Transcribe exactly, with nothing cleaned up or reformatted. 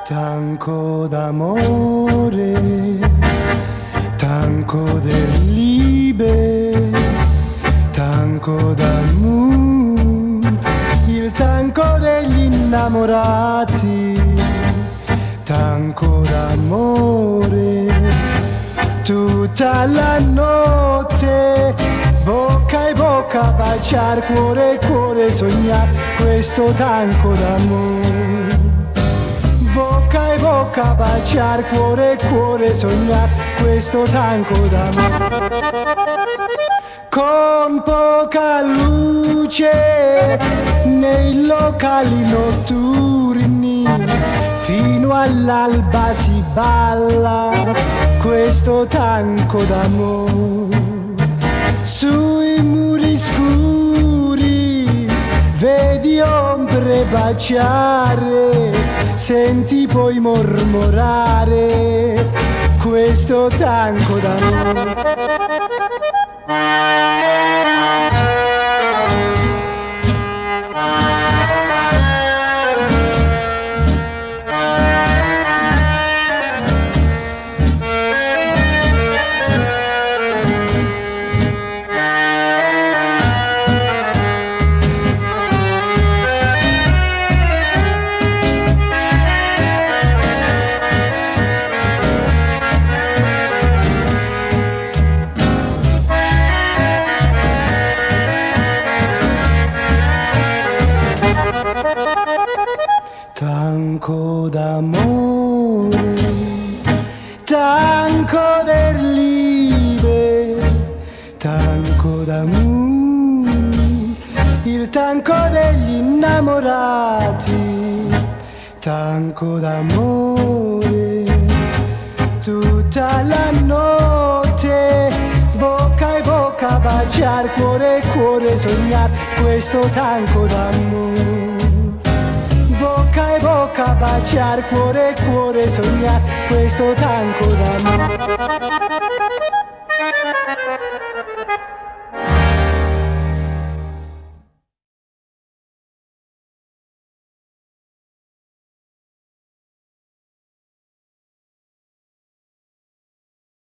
Tanco d'amore, tanco del Liebe, tanco d'amore, il tanco degli innamorati, tanco d'amore, tutta la notte, bocca e bocca, baciar, cuore e cuore, sognar questo tanco d'amore. Bocca e bocca, baciar, cuore e cuore, sognar questo tanco d'amore. Con poca luce nei locali notturni, fino all'alba si balla questo tanco d'amore. Sui muri scuri vedi ombre baciare, senti poi mormorare questo tanco d'amore. Tanco d'amore, tanco del Liebe, tanco d'amore, il tanco degli innamorati, tanco d'amore, tutta la notte, bocca e bocca, baciar, cuore e cuore, sognar questo tanco d'amore. Bocca e bocca, baciar, cuore e cuore, sognar questo tanco d'amore.